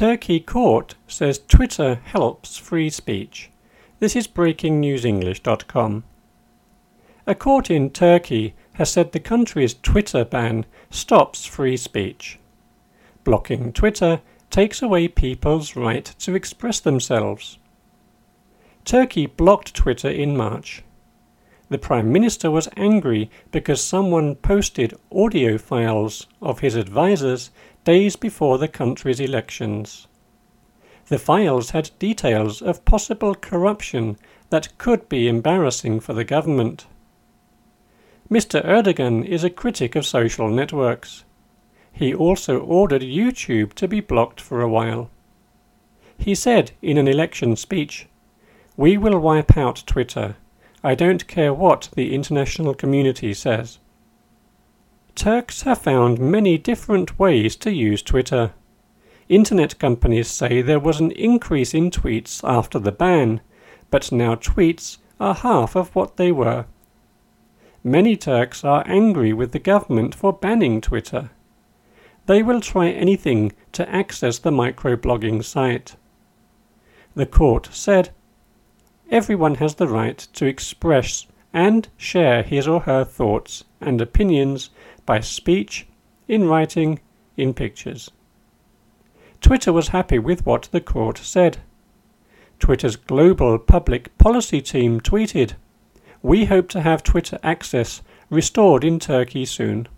Turkey court says Twitter helps free speech. This is breakingnewsenglish.com. A court in Turkey has said the country's Twitter ban stops free speech. Blocking Twitter takes away people's right to express themselves. Turkey blocked Twitter in March. The Prime Minister was angry because someone posted audio files of his advisers days before the country's elections. The files had details of possible corruption that could be embarrassing for the government. Mr. Erdogan is a critic of social networks. He also ordered YouTube to be blocked for a while. He said in an election speech, "We will wipe out Twitter. I don't care what the international community says." Turks have found many different ways to use Twitter. Internet companies say there was an increase in tweets after the ban, but now tweets are half of what they were. Many Turks are angry with the government for banning Twitter. They will try anything to access the microblogging site. The court said, "Everyone has the right to express and share his or her thoughts and opinions by speech, in writing, in pictures." Twitter was happy with what the court said. Twitter's global public policy team tweeted, "We hope to have Twitter access restored in Turkey soon."